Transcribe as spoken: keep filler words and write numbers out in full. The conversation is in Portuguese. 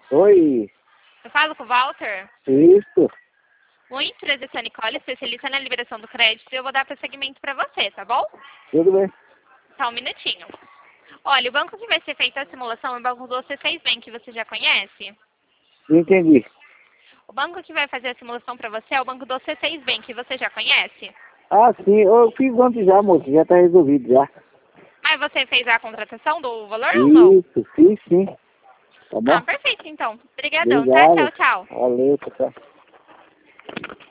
Oi, Eu falo com o Walter. isso. O empresa é a Nicole, especialista na liberação do crédito, e eu vou dar prosseguimento para você, tá bom? Tudo bem. Só um minutinho. Olha, o banco que vai ser feita a simulação é o banco do C seis Bank, que você já conhece? Não entendi. O banco que vai fazer a simulação para você é o banco do C seis Bank, que você já conhece? Ah, sim, eu fiz ontem já, moço, já tá resolvido já. Mas você fez a contratação do valor ou não? Isso, sim, sim. Tá Ah, bom? perfeito então. Obrigadão, tá? Obrigado. Tchau, tchau. Valeu, tchau.